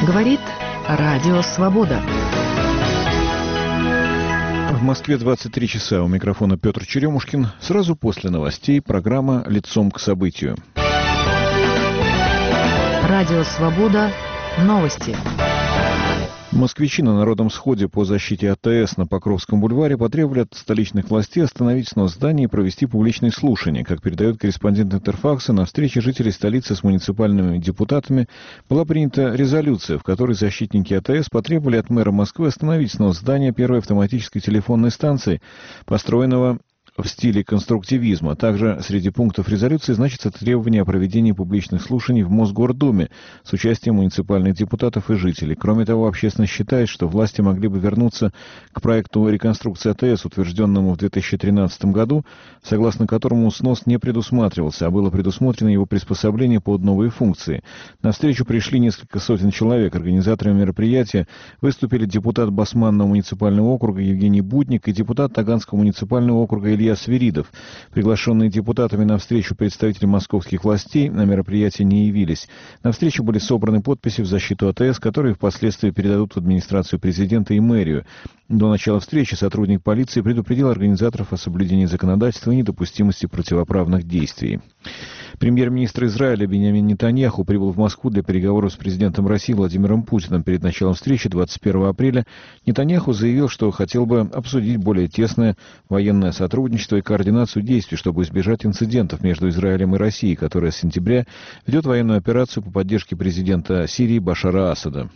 Говорит Радио Свобода. В Москве 23 часа. У микрофона Петр Черемушкин. Сразу после новостей программа «Лицом к событию». Радио Свобода. Новости. Москвичи на Народном сходе по защите АТС на Покровском бульваре потребовали от столичных властей остановить снос здания и провести публичные слушания. Как передает корреспондент Интерфакса, на встрече жителей столицы с муниципальными депутатами была принята резолюция, в которой защитники АТС потребовали от мэра Москвы остановить снос здания первой автоматической телефонной станции, построенного в стиле конструктивизма. Также среди пунктов резолюции значится требование о проведении публичных слушаний в Мосгордуме с участием муниципальных депутатов и жителей. Кроме того, общественность считает, что власти могли бы вернуться к проекту реконструкции АТС, утвержденному в 2013 году, согласно которому снос не предусматривался, а было предусмотрено его приспособление под новые функции. На встречу пришли несколько сотен человек. Организаторами мероприятия выступили депутат Басманного муниципального округа Евгений Будник и депутат Таганского муниципального округа Илья Свиридов. Приглашенные депутатами на встречу представители московских властей на мероприятие не явились. На встречу были собраны подписи в защиту АТС, которые впоследствии передадут в администрацию президента и мэрию. До начала встречи сотрудник полиции предупредил организаторов о соблюдении законодательства и недопустимости противоправных действий. Премьер-министр Израиля Биньямин Нетаньяху прибыл в Москву для переговоров с президентом России Владимиром Путиным. Перед началом встречи 21 апреля Нетаньяху заявил, что хотел бы обсудить более тесное военное сотрудничество и координацию действий, чтобы избежать инцидентов между Израилем и Россией, которая с сентября ведет военную операцию по поддержке президента Сирии Башара Асада.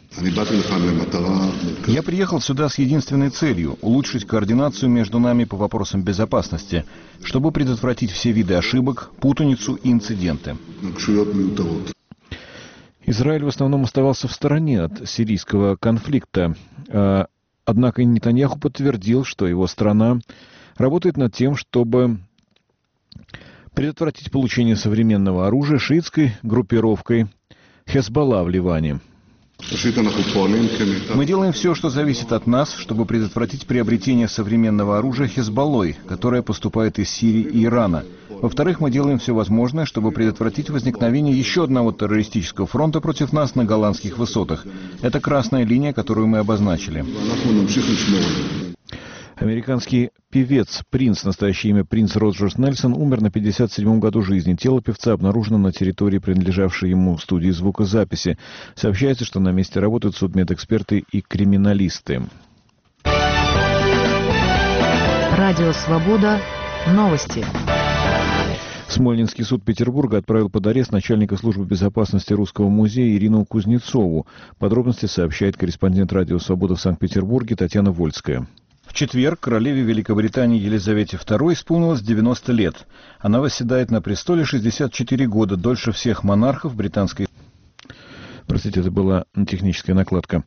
Я приехал сюда с единственной целью – улучшить координацию между нами по вопросам безопасности, чтобы предотвратить все виды ошибок, путаницу и инциденты. Израиль в основном оставался в стороне от сирийского конфликта. Однако Нетаньяху подтвердил, что его страна работает над тем, чтобы предотвратить получение современного оружия шиитской группировкой Хезболла в Ливане. Мы делаем все, что зависит от нас, чтобы предотвратить приобретение современного оружия Хезболлой, которое поступает из Сирии и Ирана. Во-вторых, мы делаем все возможное, чтобы предотвратить возникновение еще одного террористического фронта против нас на Голландских высотах. Это красная линия, которую мы обозначили. Американский певец Принц, настоящее имя Принц Роджерс Нельсон, умер на 57-м году жизни. Тело певца обнаружено на территории, принадлежавшей ему студии звукозаписи. Сообщается, что на месте работают судмедэксперты и криминалисты. Радио Свобода. Новости. Смольнинский суд Петербурга отправил под арест начальника службы безопасности Русского музея Ирину Кузнецову. Подробности сообщает корреспондент Радио Свобода в Санкт-Петербурге Татьяна Вольская. В четверг королеве Великобритании Елизавете II исполнилось 90 лет. Она восседает на престоле 64 года, дольше всех монархов британской... Простите, это была техническая накладка.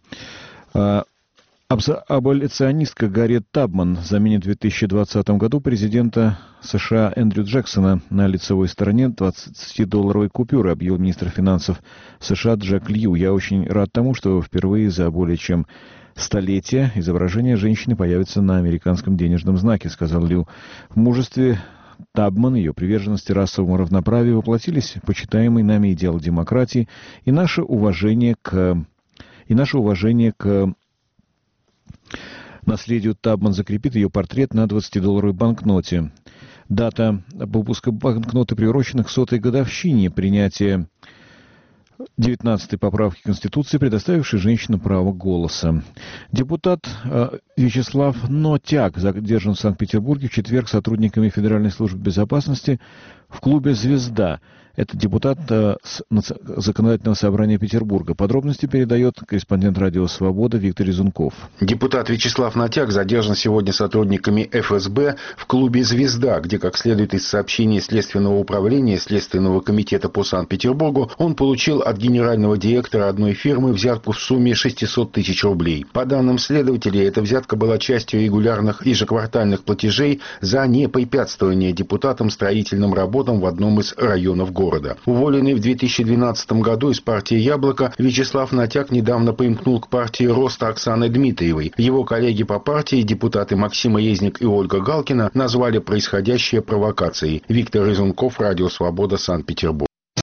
Аболиционистка Гарриет Табман заменит в 2020 году президента США Эндрю Джексона на лицевой стороне 20-долларовой купюры, объявил министр финансов США Джек Лью. Я очень рад тому, что впервые за более чем столетие изображение женщины появится на американском денежном знаке, сказал Лью. В мужестве Табман, ее приверженности расовому равноправию воплотились почитаемый нами идеал демократии и наше уважение к наследию. Табман закрепит ее портрет на 20-долларовой банкноте. Дата выпуска банкноты приурочена к 100-й годовщине принятия 19-й поправки Конституции, предоставившей женщинам право голоса. Депутат Вячеслав Нотяк задержан в Санкт-Петербурге в четверг сотрудниками Федеральной службы безопасности в клубе «Звезда». Это депутат Законодательного собрания Петербурга. Подробности передает корреспондент Радио Свобода Виктор Резунков. Депутат Вячеслав Нотяк задержан сегодня сотрудниками ФСБ в клубе «Звезда», где, как следует из сообщений Следственного управления Следственного комитета по Санкт-Петербургу, он получил от генерального директора одной фирмы взятку в сумме 600 тысяч рублей. По данным следователей, эта взятка была частью регулярных ежеквартальных платежей за непрепятствование депутатам строительным работам в одном из районов города. Уволенный в 2012 году из партии «Яблоко», Вячеслав Нотяк недавно примкнул к партии «Роста» Оксаны Дмитриевой. Его коллеги по партии, депутаты Максим Резник и Ольга Галкина, назвали происходящее провокацией. Виктор Резунков, Радио Свобода, Санкт-Петербург.